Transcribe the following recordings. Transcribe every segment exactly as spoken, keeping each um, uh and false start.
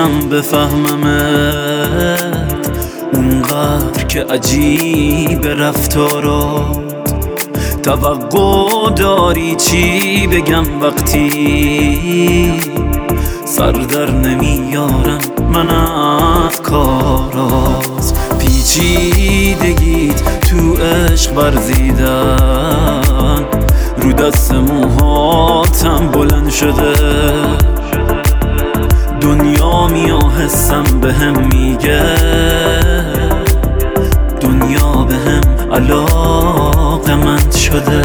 نمیتونم بفهممت، اونقدر که عجیب رفتارات. توقع داری چی بگم وقتی سر در نمیارم من از کارات. پیچیدگیت تو عشق ورزیدن، رو دست موهاتم بلند شده. دنیا میو حسم بهم میگه، دنیا بهم علاقمند شده.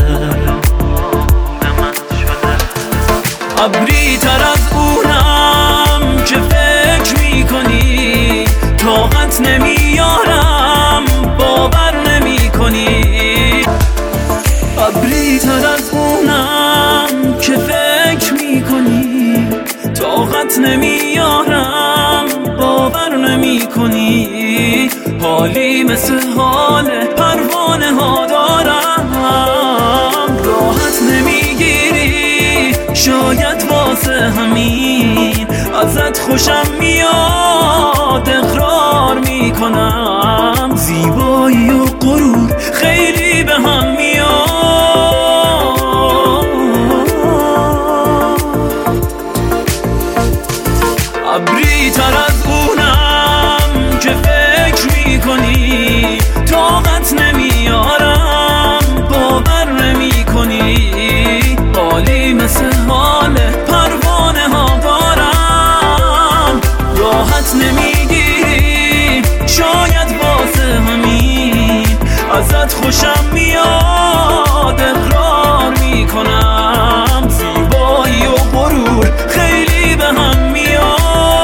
ابری تر از اونم که فکر میکنی، طاقت نمیارم باور نمیکنی. ابری تر از اونم که فکر میکنی، طاقت نمیارم باور نمیکنی. حالی مثل حال پروانه ها دارم، راحت نمیگیری شاید واسه همین ازت خوشم میاد اقرار میکنم. زیبایی و غرور خیلی به هم میاد. ابری تر از اونم که فکر میکنی، طاقت نمیارم باور نمیکنی. حالی مثل حال پروانه ها دارم، راحت نمیگیری شاید واسه همین ازت خوشم میاد اقرار میکنم. زیبایی و غرور خیلی به هم میاد.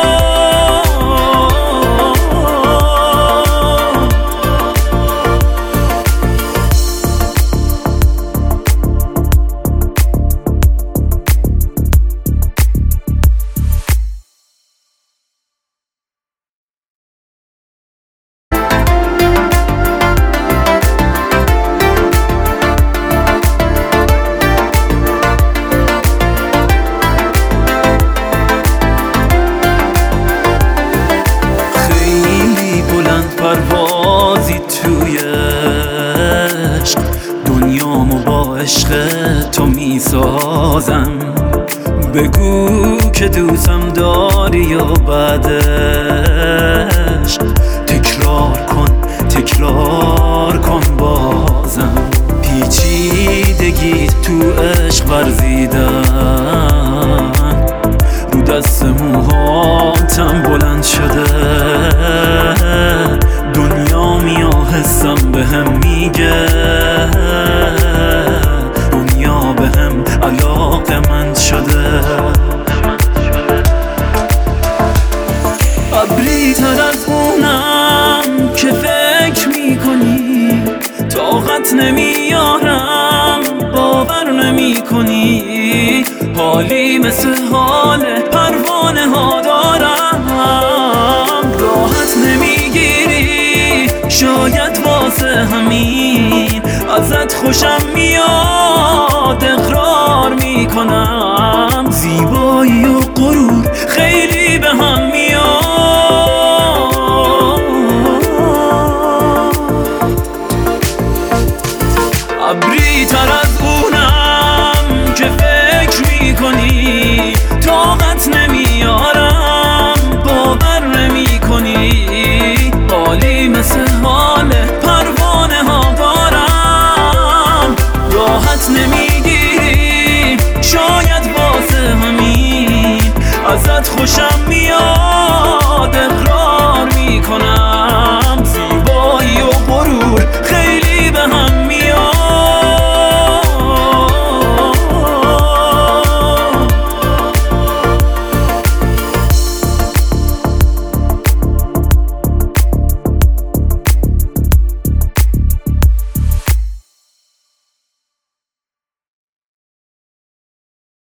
پروازی توی عشق، دنیامو با عشق تو میسازم. بگو که دوستم داری یا بعدش تکرار کن تکرار کن بازم. پیچیدگی تو عشق ورزیدن، رو دست موهاتم بلند شده. دنیا میو حسم بهم میگه، دنیا بهم علاقمند شده. ابری تر از اونم که فکر میکنی، طاقت نمیارم باور نمیکنی. حالی مثل حال پروانه ها دارم، راحت نمیگیری شاید واسه همین ازت خوشم میاد اقرار میکنم. زیبایی و غرور خیلی به هم میاد. ابری تر از اونم که فکر میکنی، طاقت نمیارم باور نمیکنی. حالی مثل حال پروانه ها دارم، راحت نمیگیری شاید واسه همین ازت خوشم میاد